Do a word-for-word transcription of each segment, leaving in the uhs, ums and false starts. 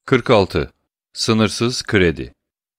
kırk altı. Sınırsız kredi.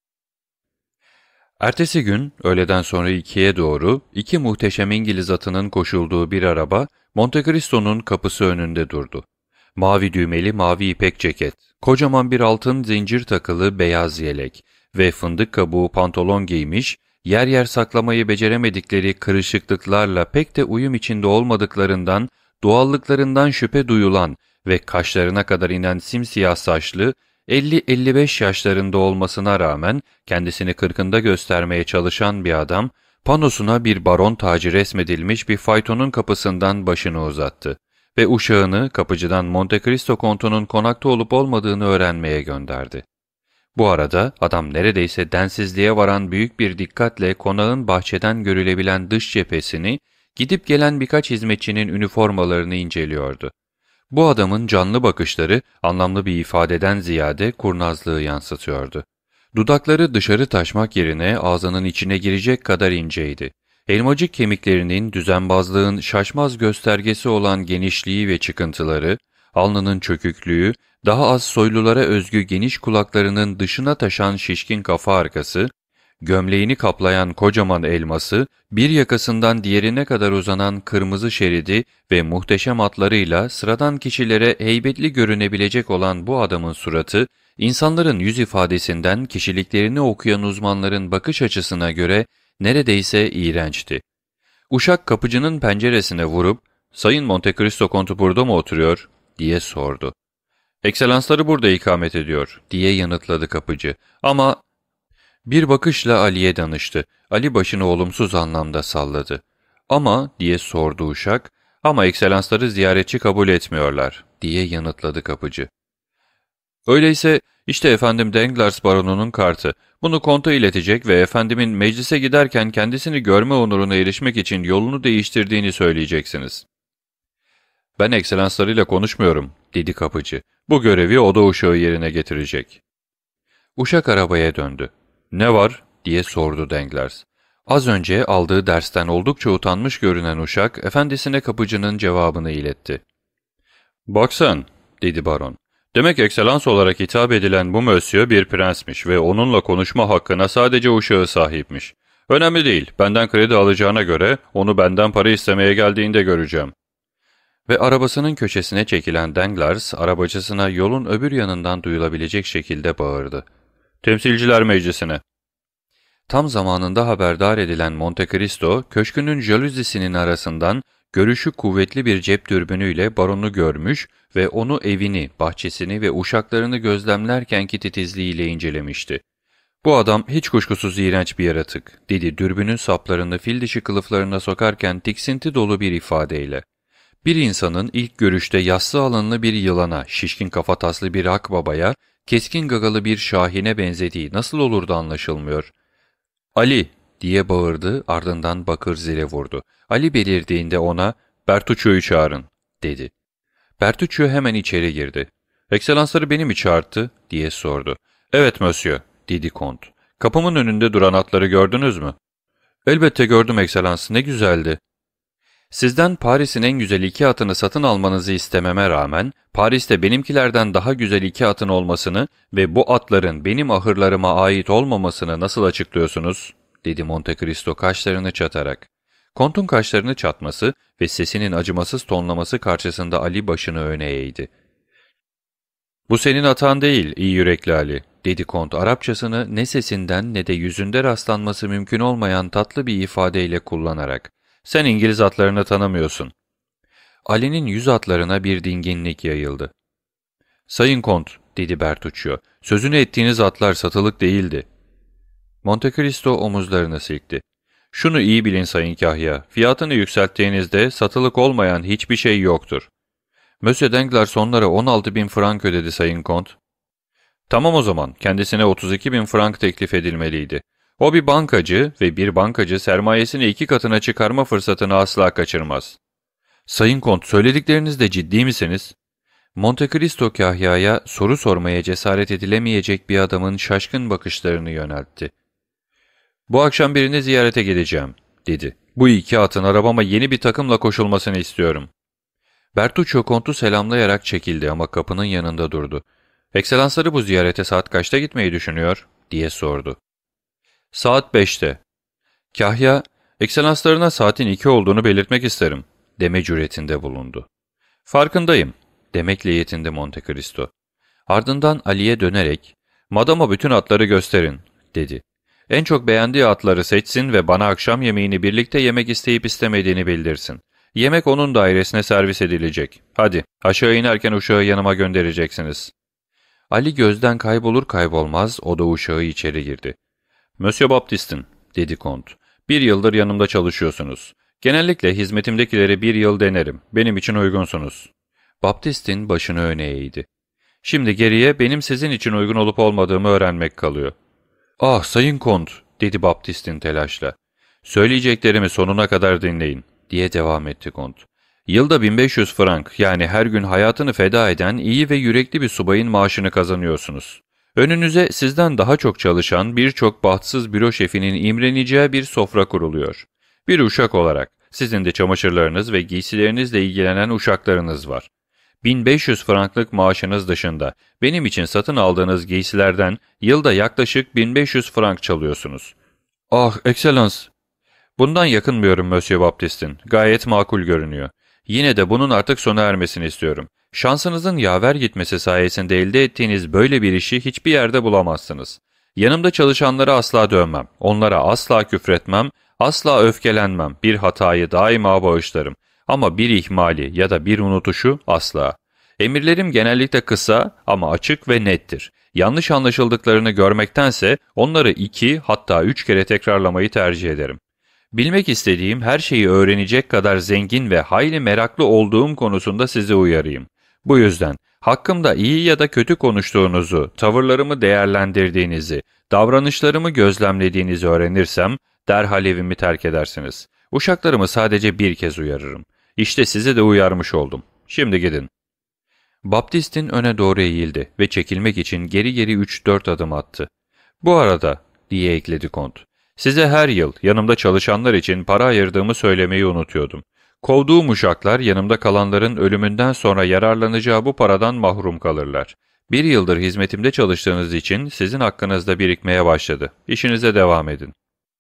Ertesi gün, öğleden sonra ikiye doğru, iki muhteşem İngiliz atının koşulduğu bir araba, Monte Cristo'nun kapısı önünde durdu. Mavi düğmeli mavi ipek ceket, kocaman bir altın zincir takılı beyaz yelek ve fındık kabuğu pantolon giymiş, yer yer saklamayı beceremedikleri kırışıklıklarla pek de uyum içinde olmadıklarından, doğallıklarından şüphe duyulan ve kaşlarına kadar inen simsiyah saçlı, elli elli beş yaşlarında olmasına rağmen kendisini kırkında göstermeye çalışan bir adam, panosuna bir baron tacı resmedilmiş bir faytonun kapısından başını uzattı ve uşağını kapıcıdan Monte Cristo kontunun konakta olup olmadığını öğrenmeye gönderdi. Bu arada adam neredeyse densizliğe varan büyük bir dikkatle konağın bahçeden görülebilen dış cephesini, gidip gelen birkaç hizmetçinin üniformalarını inceliyordu. Bu adamın canlı bakışları anlamlı bir ifadeden ziyade kurnazlığı yansıtıyordu. Dudakları dışarı taşmak yerine ağzının içine girecek kadar inceydi. Elmacık kemiklerinin düzenbazlığın şaşmaz göstergesi olan genişliği ve çıkıntıları, alnının çöküklüğü, daha az soylulara özgü geniş kulaklarının dışına taşan şişkin kafa arkası, gömleğini kaplayan kocaman elması, bir yakasından diğerine kadar uzanan kırmızı şeridi ve muhteşem atlarıyla sıradan kişilere heybetli görünebilecek olan bu adamın suratı, insanların yüz ifadesinden kişiliklerini okuyan uzmanların bakış açısına göre neredeyse iğrençti. Uşak kapıcının penceresine vurup, "Sayın Monte Cristo kontu burada mı oturuyor?" diye sordu. "Ekselansları burada ikamet ediyor," diye yanıtladı kapıcı. Ama bir bakışla Ali'ye danıştı. Ali başını olumsuz anlamda salladı. "Ama," diye sordu uşak, "ama ekselansları ziyaretçi kabul etmiyorlar," diye yanıtladı kapıcı. "Öyleyse işte efendim Danglars baronunun kartı. Bunu konta iletecek ve efendimin meclise giderken kendisini görme onuruna erişmek için yolunu değiştirdiğini söyleyeceksiniz." "Ben ekselanslarıyla konuşmuyorum," dedi kapıcı. "Bu görevi oda uşağı yerine getirecek." Uşak arabaya döndü. "Ne var?" diye sordu Danglars. Az önce aldığı dersten oldukça utanmış görünen uşak, efendisine kapıcının cevabını iletti. "Bak sen," dedi baron. "Demek ekselans olarak hitap edilen bu monsieur bir prensmiş ve onunla konuşma hakkına sadece uşağı sahipmiş. Önemli değil, benden kredi alacağına göre onu benden para istemeye geldiğinde göreceğim." Ve arabasının köşesine çekilen Danglars, arabacısına yolun öbür yanından duyulabilecek şekilde bağırdı. "Temsilciler Meclisi'ne." Tam zamanında haberdar edilen Monte Cristo, köşkünün jalüzisinin arasından görüşü kuvvetli bir cep dürbünüyle baronu görmüş ve onu evini, bahçesini ve uşaklarını gözlemlerkenki titizliğiyle incelemişti. "Bu adam hiç kuşkusuz iğrenç bir yaratık," dedi dürbünün saplarını fil dişi kılıflarına sokarken tiksinti dolu bir ifadeyle. Bir insanın ilk görüşte yassı alınlı bir yılana, şişkin kafataslı bir akbabaya, keskin gagalı bir şahine benzediği nasıl olur da anlaşılmıyor? "Ali!" diye bağırdı, ardından bakır zile vurdu. Ali belirdiğinde ona, "Bertuccio'yu çağırın," dedi. Bertuccio hemen içeri girdi. "Ekselansları beni mi çağırttı?" diye sordu. "Evet monsieur," dedi kont. "Kapımın önünde duran atları gördünüz mü?" "Elbette gördüm ekselans, ne güzeldi." "Sizden Paris'in en güzel iki atını satın almanızı istememe rağmen, Paris'te benimkilerden daha güzel iki atın olmasını ve bu atların benim ahırlarıma ait olmamasını nasıl açıklıyorsunuz?" dedi Monte Cristo kaşlarını çatarak. Kontun kaşlarını çatması ve sesinin acımasız tonlaması karşısında Ali başını öne eğdi. "Bu senin hatan değil, iyi yürekli Ali," dedi kont Arapçasını ne sesinden ne de yüzünde rastlanması mümkün olmayan tatlı bir ifadeyle kullanarak. "Sen İngiliz atlarını tanımıyorsun." Ali'nin yüz atlarına bir dinginlik yayıldı. "Sayın kont," dedi Bertuccio, "sözünü ettiğiniz atlar satılık değildi." Monte Cristo omuzlarını silkti. "Şunu iyi bilin Sayın Kahya, fiyatını yükselttiğinizde satılık olmayan hiçbir şey yoktur." "Monsieur Danglars onlara on altı bin frank ödedi Sayın kont." "Tamam o zaman, kendisine otuz iki bin frank teklif edilmeliydi. O bir bankacı ve bir bankacı sermayesini iki katına çıkarma fırsatını asla kaçırmaz." "Sayın kont, söylediklerinizde ciddi misiniz?" Monte Cristo Kahya'ya soru sormaya cesaret edilemeyecek bir adamın şaşkın bakışlarını yöneltti. "Bu akşam birini ziyarete gideceğim," dedi. "Bu iki atın arabama yeni bir takımla koşulmasını istiyorum." Bertuccio kontu selamlayarak çekildi ama kapının yanında durdu. Ekselansları bu ziyarete saat kaçta gitmeyi düşünüyor, diye sordu. Saat beşte. Kahya, ekselanslarına saatin iki olduğunu belirtmek isterim, deme cüretinde bulundu. Farkındayım, demekle yetindi Monte Cristo. Ardından Ali'ye dönerek, "Madama bütün atları gösterin," dedi. "En çok beğendiği atları seçsin ve bana akşam yemeğini birlikte yemek isteyip istemediğini bildirsin. Yemek onun dairesine servis edilecek. Hadi, aşağı inerken uşağı yanıma göndereceksiniz." Ali gözden kaybolur kaybolmaz o da uşağı içeri girdi. "Monsieur Baptistin," dedi kont, "bir yıldır yanımda çalışıyorsunuz. Genellikle hizmetimdekileri bir yıl denerim. Benim için uygunsunuz." Baptistin başını öne eğdi. "Şimdi geriye benim sizin için uygun olup olmadığımı öğrenmek kalıyor." "Ah sayın kont," dedi Baptistin telaşla. "Söyleyeceklerimi sonuna kadar dinleyin," diye devam etti kont. "Yılda bin beş yüz frank, yani her gün hayatını feda eden iyi ve yürekli bir subayın maaşını kazanıyorsunuz. Önünüze sizden daha çok çalışan birçok bahtsız büro şefinin imreneceği bir sofra kuruluyor. Bir uşak olarak sizin de çamaşırlarınız ve giysilerinizle ilgilenen uşaklarınız var. bin beş yüz franklık maaşınız dışında benim için satın aldığınız giysilerden yılda yaklaşık bin beş yüz frank çalıyorsunuz." "Ah, Excellence!" "Bundan yakınmıyorum Monsieur Baptistin. Gayet makul görünüyor. Yine de bunun artık sona ermesini istiyorum. Şansınızın yaver gitmesi sayesinde elde ettiğiniz böyle bir işi hiçbir yerde bulamazsınız. Yanımda çalışanlara asla dövmem, onlara asla küfretmem, asla öfkelenmem, bir hatayı daima bağışlarım. Ama bir ihmali ya da bir unutuşu asla. Emirlerim genellikle kısa ama açık ve nettir. Yanlış anlaşıldıklarını görmektense onları iki hatta üç kere tekrarlamayı tercih ederim. Bilmek istediğim her şeyi öğrenecek kadar zengin ve hayli meraklı olduğum konusunda sizi uyarayım. Bu yüzden hakkımda iyi ya da kötü konuştuğunuzu, tavırlarımı değerlendirdiğinizi, davranışlarımı gözlemlediğinizi öğrenirsem derhal evimi terk edersiniz. Uşaklarımı sadece bir kez uyarırım. İşte sizi de uyarmış oldum. Şimdi gidin." Baptistin öne doğru eğildi ve çekilmek için geri geri üç dört adım attı. "Bu arada," diye ekledi kont, "size her yıl yanımda çalışanlar için para ayırdığımı söylemeyi unutuyordum. Kovduğum uşaklar yanımda kalanların ölümünden sonra yararlanacağı bu paradan mahrum kalırlar. Bir yıldır hizmetimde çalıştığınız için sizin hakkınızda birikmeye başladı. İşinize devam edin."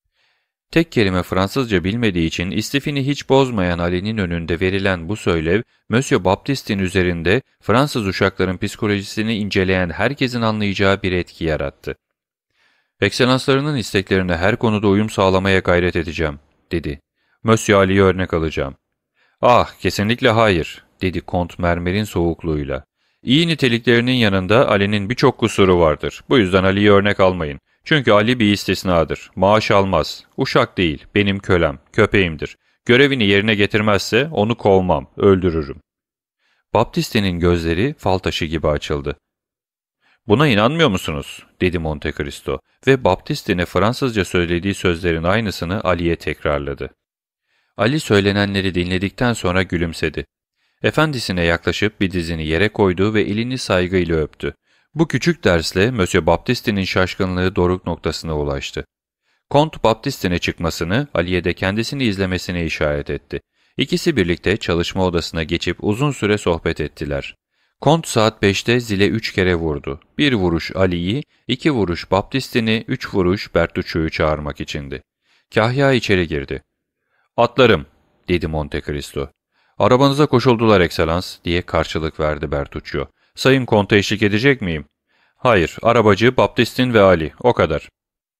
Tek kelime Fransızca bilmediği için istifini hiç bozmayan Ali'nin önünde verilen bu söylev, Monsieur Baptistin üzerinde Fransız uşakların psikolojisini inceleyen herkesin anlayacağı bir etki yarattı. "Ekselanslarının isteklerine her konuda uyum sağlamaya gayret edeceğim," dedi. "Monsieur Ali'yi örnek alacağım." "Ah, kesinlikle hayır," dedi kont mermerin soğukluğuyla. "İyi niteliklerinin yanında Ali'nin birçok kusuru vardır. Bu yüzden Ali'yi örnek almayın. Çünkü Ali bir istisnadır. Maaş almaz. Uşak değil, benim kölem, köpeğimdir. Görevini yerine getirmezse onu kovmam, öldürürüm." Baptistin'in gözleri fal taşı gibi açıldı. "Buna inanmıyor musunuz?" dedi Monte Cristo ve Baptistin'e Fransızca söylediği sözlerin aynısını Ali'ye tekrarladı. Ali söylenenleri dinledikten sonra gülümsedi. Efendisine yaklaşıp bir dizini yere koydu ve elini saygıyla öptü. Bu küçük dersle Monsieur Baptistin'in şaşkınlığı doruk noktasına ulaştı. Kont Baptistin'e çıkmasını, Ali'ye de kendisini izlemesine işaret etti. İkisi birlikte çalışma odasına geçip uzun süre sohbet ettiler. Kont saat beşte zile üç kere vurdu. Bir vuruş Ali'yi, iki vuruş Baptistin'i, üç vuruş Bertucci'yi çağırmak içindi. Kahya içeri girdi. "Atlarım," dedi Monte Cristo. "Arabanıza koşuldular Ekselans," diye karşılık verdi Bertuccio. "Sayın Kont'a eşlik edecek miyim?" "Hayır, arabacı Baptistin ve Ali, o kadar."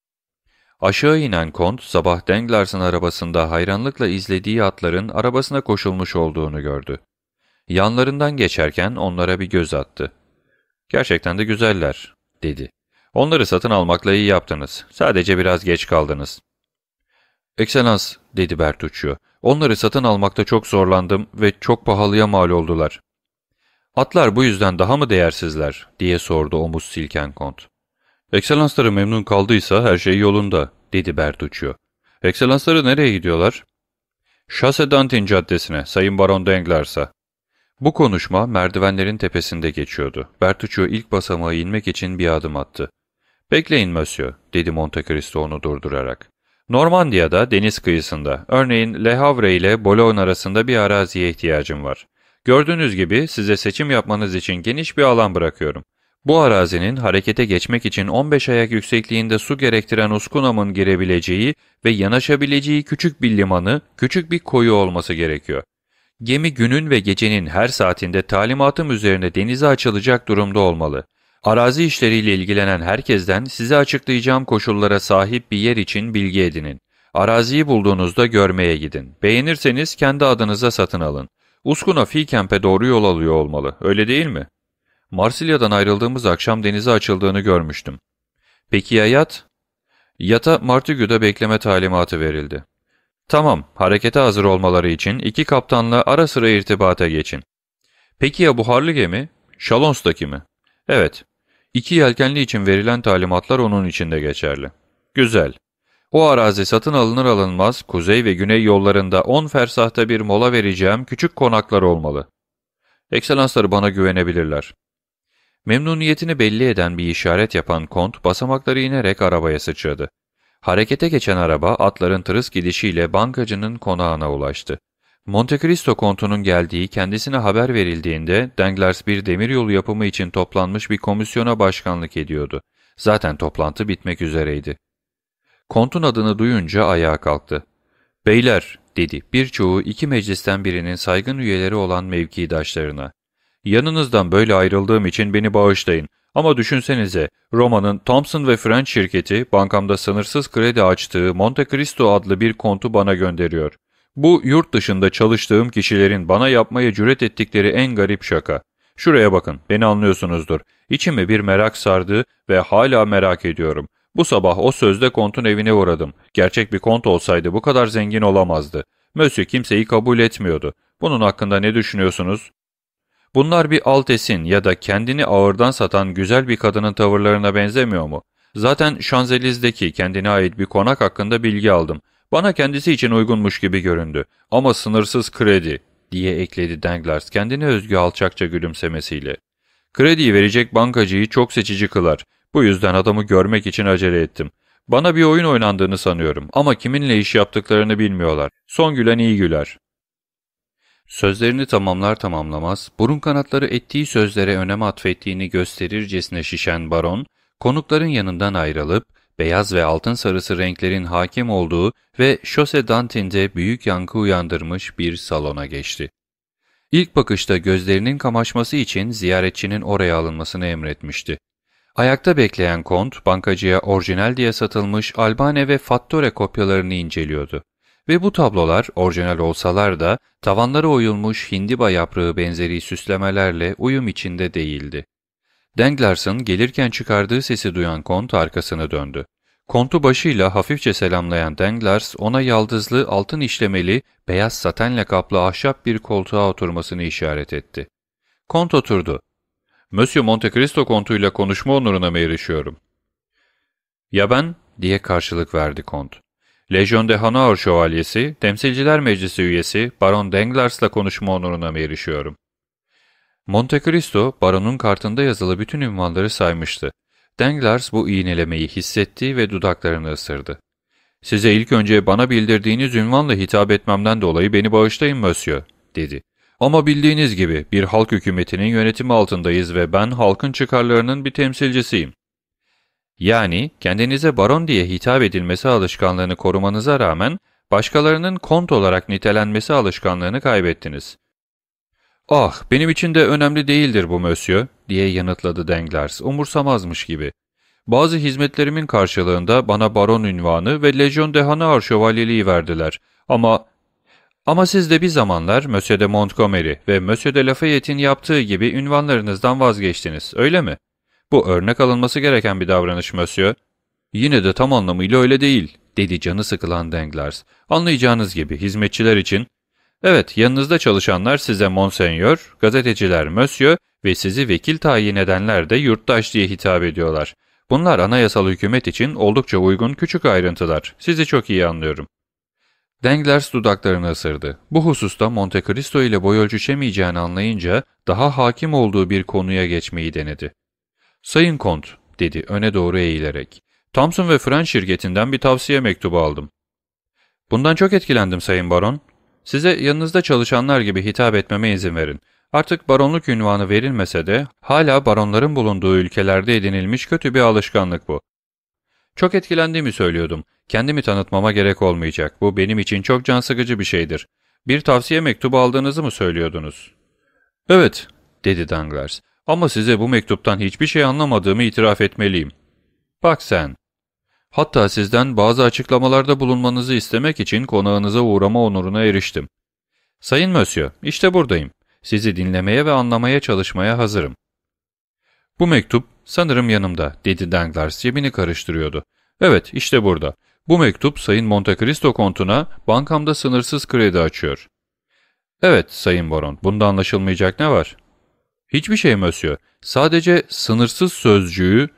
Aşağı inen kont, sabah Danglers'ın arabasında hayranlıkla izlediği atların arabasına koşulmuş olduğunu gördü. Yanlarından geçerken onlara bir göz attı. "Gerçekten de güzeller," dedi. "Onları satın almakla iyi yaptınız. Sadece biraz geç kaldınız." "Ekselans," dedi Bertuccio, "onları satın almakta çok zorlandım ve çok pahalıya mal oldular." "Atlar bu yüzden daha mı değersizler?" diye sordu omuz silken kont. "Ekselansları memnun kaldıysa her şey yolunda," dedi Bertuccio. "Ekselansları nereye gidiyorlar?" "Chasse d'Antin caddesine, Sayın Baron Danglers'a." Bu konuşma merdivenlerin tepesinde geçiyordu. Bertuccio ilk basamağa inmek için bir adım attı. "Bekleyin monsieur," dedi Monte Cristo onu durdurarak. "Normandiya'da, deniz kıyısında, örneğin Le Havre ile Boulogne arasında bir araziye ihtiyacım var. Gördüğünüz gibi size seçim yapmanız için geniş bir alan bırakıyorum. Bu arazinin harekete geçmek için on beş ayak yüksekliğinde su gerektiren uskunamın girebileceği ve yanaşabileceği küçük bir limanı, küçük bir koyu olması gerekiyor. Gemi günün ve gecenin her saatinde talimatım üzerine denize açılacak durumda olmalı. Arazi işleriyle ilgilenen herkesten size açıklayacağım koşullara sahip bir yer için bilgi edinin. Araziyi bulduğunuzda görmeye gidin. Beğenirseniz kendi adınıza satın alın. Uskuna Feecamp'e doğru yol alıyor olmalı, öyle değil mi? Marsilya'dan ayrıldığımız akşam denize açıldığını görmüştüm. Peki ya yat? Yata Martigu'da bekleme talimatı verildi. Tamam, harekete hazır olmaları için iki kaptanla ara sıra irtibata geçin. Peki ya buharlı gemi? Chalons'taki mi? Evet. İki yelkenli için verilen talimatlar onun için de geçerli. Güzel. O arazi satın alınır alınmaz kuzey ve güney yollarında on fersahta bir mola vereceğim küçük konaklar olmalı. Ekselansları bana güvenebilirler. Memnuniyetini belli eden bir işaret yapan kont basamakları inerek arabaya sıçradı. Harekete geçen araba atların tırıs gidişiyle bankacının konağına ulaştı. Monte Cristo kontunun geldiği kendisine haber verildiğinde Danglars bir demiryolu yapımı için toplanmış bir komisyona başkanlık ediyordu. Zaten toplantı bitmek üzereydi. Kontun adını duyunca ayağa kalktı. "Beyler," dedi birçoğu iki meclisten birinin saygın üyeleri olan mevkidaşlarına. "Yanınızdan böyle ayrıldığım için beni bağışlayın. Ama düşünsenize, Roma'nın Thomson ve French şirketi bankamda sınırsız kredi açtığı Monte Cristo adlı bir kontu bana gönderiyor. Bu yurt dışında çalıştığım kişilerin bana yapmaya cüret ettikleri en garip şaka. Şuraya bakın, beni anlıyorsunuzdur. İçime bir merak sardı ve hala merak ediyorum. Bu sabah o sözde kontun evine uğradım. Gerçek bir kont olsaydı bu kadar zengin olamazdı. Monsieur kimseyi kabul etmiyordu. Bunun hakkında ne düşünüyorsunuz? Bunlar bir altesin ya da kendini ağırdan satan güzel bir kadının tavırlarına benzemiyor mu? Zaten Şanzelize'deki kendine ait bir konak hakkında bilgi aldım. Bana kendisi için uygunmuş gibi göründü. Ama sınırsız kredi, diye ekledi Danglars kendine özgü alçakça gülümsemesiyle. Krediyi verecek bankacıyı çok seçici kılar. Bu yüzden adamı görmek için acele ettim. Bana bir oyun oynandığını sanıyorum ama kiminle iş yaptıklarını bilmiyorlar. Son gülen iyi güler. Sözlerini tamamlar tamamlamaz, burun kanatları ettiği sözlere önem atfettiğini gösterircesine şişen baron, konukların yanından ayrılıp, beyaz ve altın sarısı renklerin hakim olduğu ve Chaussee d'Antin'de büyük yankı uyandırmış bir salona geçti. İlk bakışta gözlerinin kamaşması için ziyaretçinin oraya alınmasını emretmişti. Ayakta bekleyen kont, bankacıya orijinal diye satılmış Albane ve Fattore kopyalarını inceliyordu. Ve bu tablolar, orijinal olsalar da, tavanları oyulmuş hindiba yaprağı benzeri süslemelerle uyum içinde değildi. Danglars'ın gelirken çıkardığı sesi duyan kont arkasını döndü. Kontu başıyla hafifçe selamlayan Danglars, ona yaldızlı, altın işlemeli, beyaz satenle kaplı ahşap bir koltuğa oturmasını işaret etti. Kont oturdu. "Monsieur Monte Cristo kontuyla konuşma onuruna mı erişiyorum?" "Ya ben?" diye karşılık verdi kont. "Legion de Honneur şövalyesi, Temsilciler Meclisi üyesi Baron Danglars'la konuşma onuruna mı erişiyorum?" Monte Cristo, baronun kartında yazılı bütün ünvanları saymıştı. Danglars bu iğnelemeyi hissetti ve dudaklarını ısırdı. "Size ilk önce bana bildirdiğiniz ünvanla hitap etmemden dolayı beni bağışlayın Monsieur," dedi. "Ama bildiğiniz gibi bir halk hükümetinin yönetimi altındayız ve ben halkın çıkarlarının bir temsilcisiyim." "Yani kendinize baron diye hitap edilmesi alışkanlığını korumanıza rağmen başkalarının kont olarak nitelenmesi alışkanlığını kaybettiniz." "Ah, benim için de önemli değildir bu Monsieur," diye yanıtladı Danglars, umursamazmış gibi. "Bazı hizmetlerimin karşılığında bana baron ünvanı ve Legion de Honneur şövalyeliği verdiler. Ama ama siz de bir zamanlar Monsieur de Montgomery ve Monsieur de Lafayette'in yaptığı gibi ünvanlarınızdan vazgeçtiniz, öyle mi? Bu örnek alınması gereken bir davranış Monsieur." "Yine de tam anlamıyla öyle değil," dedi canı sıkılan Danglars. "Anlayacağınız gibi hizmetçiler için..." "Evet, yanınızda çalışanlar size Monseigneur, gazeteciler Monsieur ve sizi vekil tayin edenler de yurttaş diye hitap ediyorlar. Bunlar anayasal hükümet için oldukça uygun küçük ayrıntılar. Sizi çok iyi anlıyorum." Danglars dudaklarını ısırdı. Bu hususta Monte Cristo ile boy ölçüşemeyeceğini anlayınca daha hakim olduğu bir konuya geçmeyi denedi. "Sayın Kont," dedi öne doğru eğilerek. "Thomson ve French şirketinden bir tavsiye mektubu aldım." "Bundan çok etkilendim Sayın Baron. Size yanınızda çalışanlar gibi hitap etmeme izin verin. Artık baronluk ünvanı verilmese de hala baronların bulunduğu ülkelerde edinilmiş kötü bir alışkanlık bu. Çok etkilendiğimi söylüyordum. Kendimi tanıtmama gerek olmayacak. Bu benim için çok can sıkıcı bir şeydir. Bir tavsiye mektubu aldığınızı mı söylüyordunuz? Evet, dedi Danglars. Ama size bu mektuptan hiçbir şey anlamadığımı itiraf etmeliyim. Bak sen. Hatta sizden bazı açıklamalarda bulunmanızı istemek için konağınıza uğrama onuruna eriştim. Sayın Monsieur, işte buradayım. Sizi dinlemeye ve anlamaya çalışmaya hazırım. Bu mektup sanırım yanımda, dedi Danglars cebini karıştırıyordu. Evet, işte burada. Bu mektup Sayın Monte Cristo kontuna bankamda sınırsız kredi açıyor. Evet, Sayın Baron, bunda anlaşılmayacak ne var? Hiçbir şey Monsieur. Sadece sınırsız sözcüğü...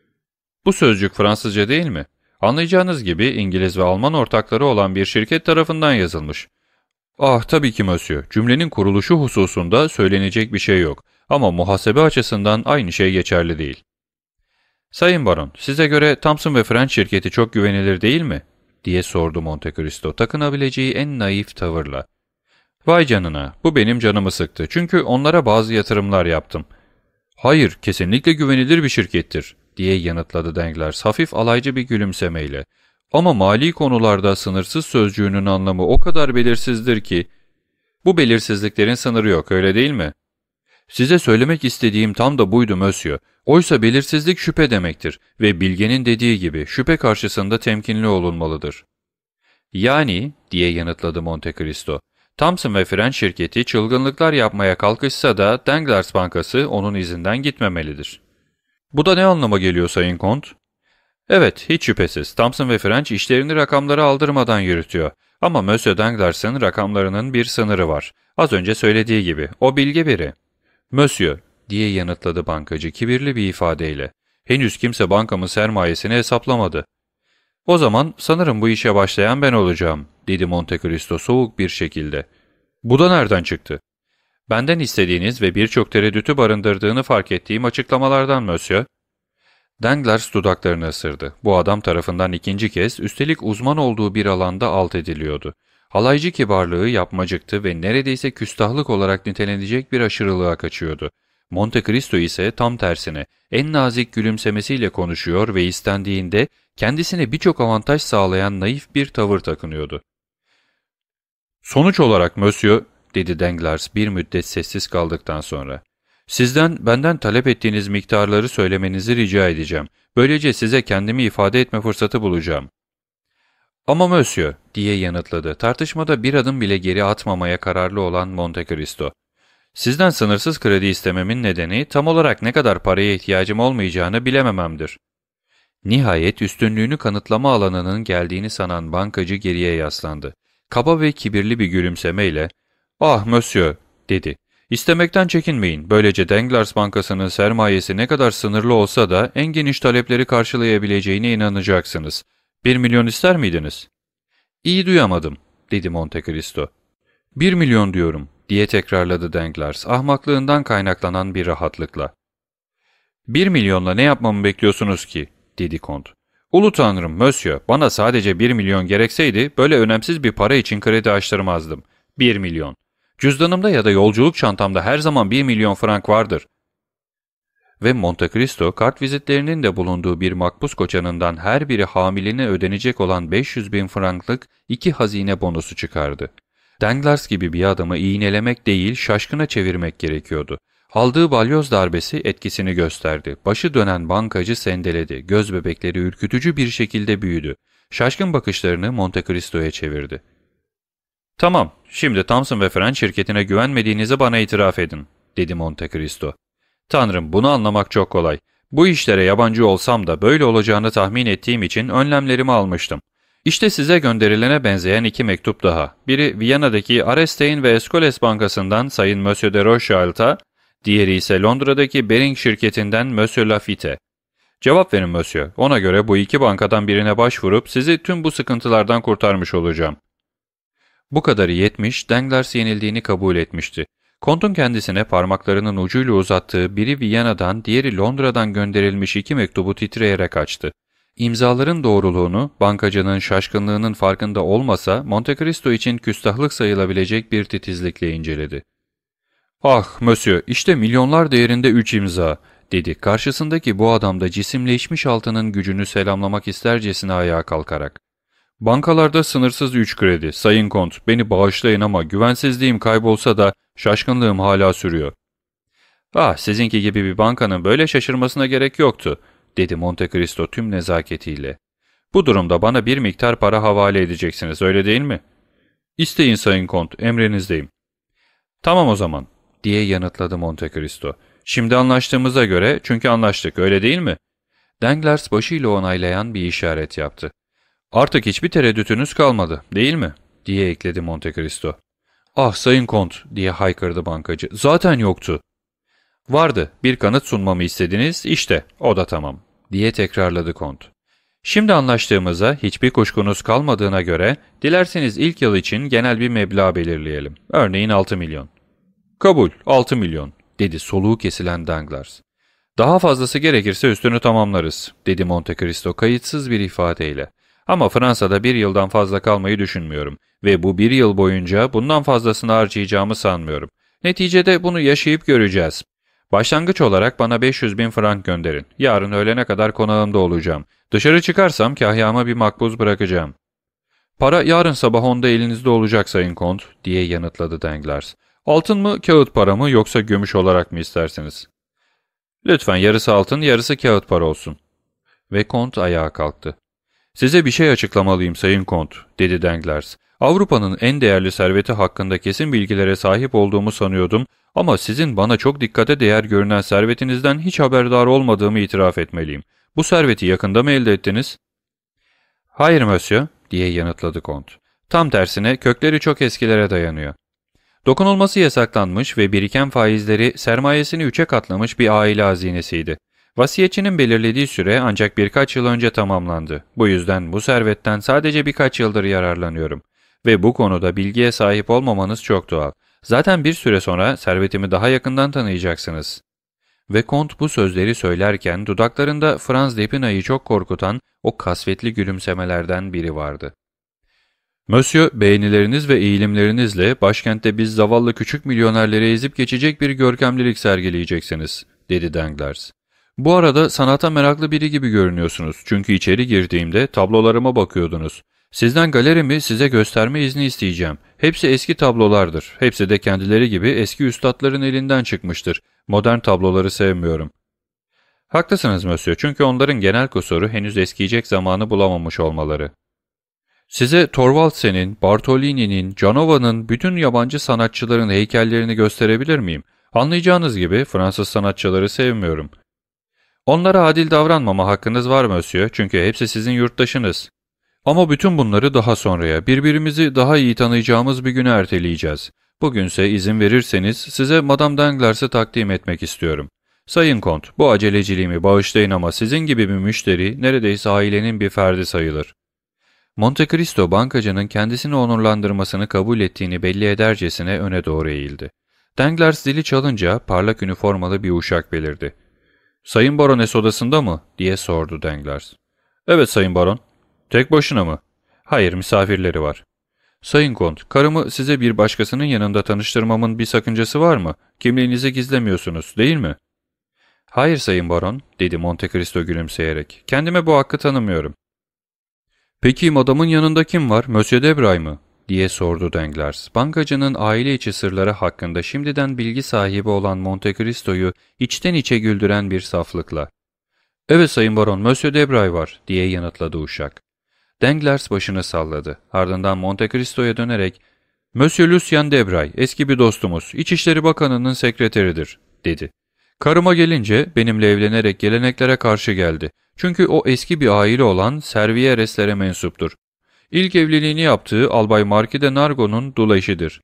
Bu sözcük Fransızca değil mi? Anlayacağınız gibi İngiliz ve Alman ortakları olan bir şirket tarafından yazılmış. Ah tabii ki Monsieur, cümlenin kuruluşu hususunda söylenecek bir şey yok. Ama muhasebe açısından aynı şey geçerli değil. Sayın Baron, size göre Thomson ve French şirketi çok güvenilir değil mi? Diye sordu Monte Cristo takınabileceği en naif tavırla. Vay canına, bu benim canımı sıktı çünkü onlara bazı yatırımlar yaptım. Hayır, kesinlikle güvenilir bir şirkettir, diye yanıtladı Danglars hafif alaycı bir gülümsemeyle. Ama mali konularda sınırsız sözcüğünün anlamı o kadar belirsizdir ki... Bu belirsizliklerin sınırı yok, öyle değil mi? Size söylemek istediğim tam da buydu Monsieur. Oysa belirsizlik şüphe demektir ve bilgenin dediği gibi şüphe karşısında temkinli olunmalıdır. Yani, diye yanıtladı Monte Cristo, Thomson ve French şirketi çılgınlıklar yapmaya kalkışsa da Danglars Bankası onun izinden gitmemelidir. Bu da ne anlama geliyor Sayın Kont? Evet, hiç şüphesiz. Thomson ve French işlerini rakamlara aldırmadan yürütüyor. Ama Monsieur Danglars'ın rakamlarının bir sınırı var. Az önce söylediği gibi, o bilge biri. Monsieur, diye yanıtladı bankacı kibirli bir ifadeyle. Henüz kimse bankamın sermayesini hesaplamadı. O zaman sanırım bu işe başlayan ben olacağım, dedi Monte Cristo soğuk bir şekilde. Bu da nereden çıktı? Benden istediğiniz ve birçok tereddütü barındırdığını fark ettiğim açıklamalardan Monsieur. Danglars dudaklarını ısırdı. Bu adam tarafından ikinci kez, üstelik uzman olduğu bir alanda alt ediliyordu. Halaycı kibarlığı yapmacıktı ve neredeyse küstahlık olarak nitelenecek bir aşırılığa kaçıyordu. Monte Cristo ise tam tersine, en nazik gülümsemesiyle konuşuyor ve istendiğinde kendisine birçok avantaj sağlayan naif bir tavır takınıyordu. Sonuç olarak Monsieur, dedi Danglars bir müddet sessiz kaldıktan sonra, sizden benden talep ettiğiniz miktarları söylemenizi rica edeceğim. Böylece size kendimi ifade etme fırsatı bulacağım. Ama Monsieur, diye yanıtladı tartışmada bir adım bile geri atmamaya kararlı olan Monte Cristo. Sizden sınırsız kredi istememin nedeni tam olarak ne kadar paraya ihtiyacım olmayacağını bilemememdir. Nihayet üstünlüğünü kanıtlama alanının geldiğini sanan bankacı geriye yaslandı. Kaba ve kibirli bir gülümsemeyle, ''Ah Monsieur'' dedi. ''İstemekten çekinmeyin. Böylece Danglars Bankası'nın sermayesi ne kadar sınırlı olsa da en geniş talepleri karşılayabileceğine inanacaksınız. Bir milyon ister miydiniz?'' ''İyi duyamadım'' dedi Monte Cristo. ''Bir milyon diyorum'' diye tekrarladı Danglars ahmaklığından kaynaklanan bir rahatlıkla. ''Bir milyonla ne yapmamı bekliyorsunuz ki?'' dedi Kont. ''Ulu Tanrım, Monsieur, bana sadece bir milyon gerekseydi böyle önemsiz bir para için kredi açtırmazdım. Bir milyon. Cüzdanımda ya da yolculuk çantamda her zaman bir milyon frank vardır.'' Ve Monte Cristo kart vizitlerinin de bulunduğu bir makbuz koçanından her biri hamiline ödenecek olan beş yüz bin franklık iki hazine bonosu çıkardı. Danglars gibi bir adamı iğnelemek değil, şaşkına çevirmek gerekiyordu. Aldığı balyoz darbesi etkisini gösterdi. Başı dönen bankacı sendeledi. Göz bebekleri ürkütücü bir şekilde büyüdü. Şaşkın bakışlarını Monte Cristo'ya çevirdi. ''Tamam, şimdi Thomson ve French şirketine güvenmediğinizi bana itiraf edin.'' dedi Monte Cristo. ''Tanrım, bunu anlamak çok kolay. Bu işlere yabancı olsam da böyle olacağını tahmin ettiğim için önlemlerimi almıştım. İşte size gönderilene benzeyen iki mektup daha. Biri Viyana'daki Arestein ve Escoles Bankası'ndan Sayın Monsieur de Rothschild'a, diğeri ise Londra'daki Bering şirketinden Monsieur Lafitte. Cevap verin Monsieur, ona göre bu iki bankadan birine başvurup sizi tüm bu sıkıntılardan kurtarmış olacağım. Bu kadarı yetmiş, Danglars yenildiğini kabul etmişti. Kont'un kendisine parmaklarının ucuyla uzattığı biri Viyana'dan, diğeri Londra'dan gönderilmiş iki mektubu titreyerek açtı. İmzaların doğruluğunu, bankacının şaşkınlığının farkında olmasa Monte Cristo için küstahlık sayılabilecek bir titizlikle inceledi. ''Ah, monsieur, işte milyonlar değerinde üç imza.'' dedi. Karşısındaki bu adam da cisimleşmiş altının gücünü selamlamak istercesine ayağa kalkarak. ''Bankalarda sınırsız üç kredi. Sayın Kont, beni bağışlayın ama güvensizliğim kaybolsa da şaşkınlığım hala sürüyor.'' ''Ah, sizinki gibi bir bankanın böyle şaşırmasına gerek yoktu.'' dedi Monte Cristo tüm nezaketiyle. ''Bu durumda bana bir miktar para havale edeceksiniz, öyle değil mi?'' ''İsteyin Sayın Kont, emrinizdeyim.'' ''Tamam o zaman.'' diye yanıtladı Monte Cristo. ''Şimdi anlaştığımıza göre, çünkü anlaştık, öyle değil mi?'' Danglars başıyla onaylayan bir işaret yaptı. ''Artık hiçbir tereddütünüz kalmadı, değil mi?'' diye ekledi Monte Cristo. ''Ah Sayın Kont!'' diye haykırdı bankacı. ''Zaten yoktu.'' ''Vardı, bir kanıt sunmamı istediniz, işte o da tamam.'' diye tekrarladı Kont. ''Şimdi anlaştığımıza hiçbir kuşkunuz kalmadığına göre, dilerseniz ilk yıl için genel bir meblağ belirleyelim. Örneğin altı milyon. ''Kabul, altı milyon.'' dedi soluğu kesilen Danglars. ''Daha fazlası gerekirse üstünü tamamlarız.'' dedi Monte Cristo kayıtsız bir ifadeyle. ''Ama Fransa'da bir yıldan fazla kalmayı düşünmüyorum ve bu bir yıl boyunca bundan fazlasını harcayacağımı sanmıyorum. Neticede bunu yaşayıp göreceğiz. Başlangıç olarak bana beş yüz bin frank gönderin. Yarın öğlene kadar konağımda olacağım. Dışarı çıkarsam kahyama bir makbuz bırakacağım.'' ''Para yarın sabah onda elinizde olacak Sayın Kont.'' diye yanıtladı Danglars. ''Altın mı, kağıt para mı, yoksa gümüş olarak mı istersiniz?'' ''Lütfen yarısı altın, yarısı kağıt para olsun.'' Ve Kont ayağa kalktı. ''Size bir şey açıklamalıyım Sayın Kont.'' dedi Danglars. ''Avrupa'nın en değerli serveti hakkında kesin bilgilere sahip olduğumu sanıyordum ama sizin bana çok dikkate değer görünen servetinizden hiç haberdar olmadığımı itiraf etmeliyim. Bu serveti yakında mı elde ettiniz?'' ''Hayır monsieur.'' diye yanıtladı Kont. ''Tam tersine kökleri çok eskilere dayanıyor. Dokunulması yasaklanmış ve biriken faizleri sermayesini üçe katlamış bir aile hazinesiydi. Vasiyetçinin belirlediği süre ancak birkaç yıl önce tamamlandı. Bu yüzden bu servetten sadece birkaç yıldır yararlanıyorum. Ve bu konuda bilgiye sahip olmamanız çok doğal. Zaten bir süre sonra servetimi daha yakından tanıyacaksınız.'' Ve Kont bu sözleri söylerken dudaklarında Franz Depina'yı çok korkutan o kasvetli gülümsemelerden biri vardı. ''Monsieur, beğenileriniz ve eğilimlerinizle başkentte biz zavallı küçük milyonerleri ezip geçecek bir görkemlilik sergileyeceksiniz.'' dedi Danglars. ''Bu arada sanata meraklı biri gibi görünüyorsunuz çünkü içeri girdiğimde tablolarıma bakıyordunuz. Sizden galerimi size gösterme izni isteyeceğim. Hepsi eski tablolardır. Hepsi de kendileri gibi eski üstadların elinden çıkmıştır. Modern tabloları sevmiyorum.'' ''Haklısınız Monsieur, çünkü onların genel kusuru henüz eskiyecek zamanı bulamamış olmaları. Size Thorwaldsen'in, Bartolini'nin, Canova'nın, bütün yabancı sanatçıların heykellerini gösterebilir miyim? Anlayacağınız gibi Fransız sanatçıları sevmiyorum. Onlara adil davranmama hakkınız var Monsieur, çünkü hepsi sizin yurttaşınız. Ama bütün bunları daha sonraya, birbirimizi daha iyi tanıyacağımız bir güne erteleyeceğiz. Bugünse izin verirseniz size Madame Danglars'ı takdim etmek istiyorum. Sayın Kont, bu aceleciliğimi bağışlayın ama sizin gibi bir müşteri neredeyse ailenin bir ferdi sayılır.'' Monte Cristo bankacının kendisini onurlandırmasını kabul ettiğini belli edercesine öne doğru eğildi. Danglars zili çalınca parlak üniformalı bir uşak belirdi. ''Sayın Barones odasında mı?'' diye sordu Danglars. ''Evet Sayın Baron.'' ''Tek başına mı?'' ''Hayır, misafirleri var.'' ''Sayın Kont, karımı size bir başkasının yanında tanıştırmamın bir sakıncası var mı? Kimliğinizi gizlemiyorsunuz, değil mi?'' ''Hayır Sayın Baron.'' dedi Monte Cristo gülümseyerek. ''Kendime bu hakkı tanımıyorum.'' ''Peki madamın yanında kim var, Monsieur Debray mı?'' diye sordu Danglars. Bankacının aile içi sırları hakkında şimdiden bilgi sahibi olan Monte Cristo'yu içten içe güldüren bir saflıkla. ''Evet Sayın Baron, Monsieur Debray var.'' diye yanıtladı uşak. Danglars başını salladı. Ardından Monte Cristo'ya dönerek ''Monsieur Lucien Debray, eski bir dostumuz, İçişleri Bakanı'nın sekreteridir.'' dedi. ''Karıma gelince benimle evlenerek geleneklere karşı geldi. Çünkü o eski bir aile olan Servieres'lere mensuptur. İlk evliliğini yaptığı Albay Marquis de Nargon'un dul eşidir.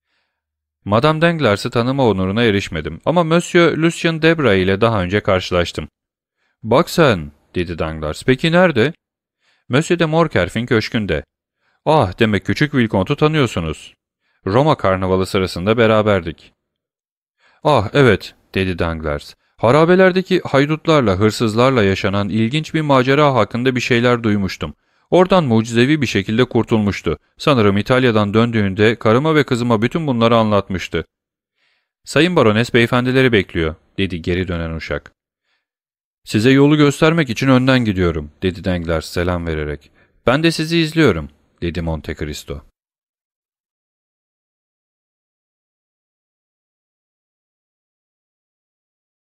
Madame Danglars'ı tanıma onuruna erişmedim ama Monsieur Lucien Debray ile daha önce karşılaştım.'' ''Bak sen'' dedi Danglars. ''Peki nerede?'' ''Monsieur de Morcerf'in köşkünde.'' ''Ah, demek küçük Vilkont'u tanıyorsunuz. Roma karnavalı sırasında beraberdik.'' ''Ah, evet'' dedi Danglars. ''Harabelerdeki haydutlarla, hırsızlarla yaşanan ilginç bir macera hakkında bir şeyler duymuştum. Oradan mucizevi bir şekilde kurtulmuştu. Sanırım İtalya'dan döndüğünde karıma ve kızıma bütün bunları anlatmıştı.'' ''Sayın Barones beyefendileri bekliyor.'' dedi geri dönen uşak. ''Size yolu göstermek için önden gidiyorum.'' dedi Danglars selam vererek. ''Ben de sizi izliyorum.'' dedi Monte Cristo.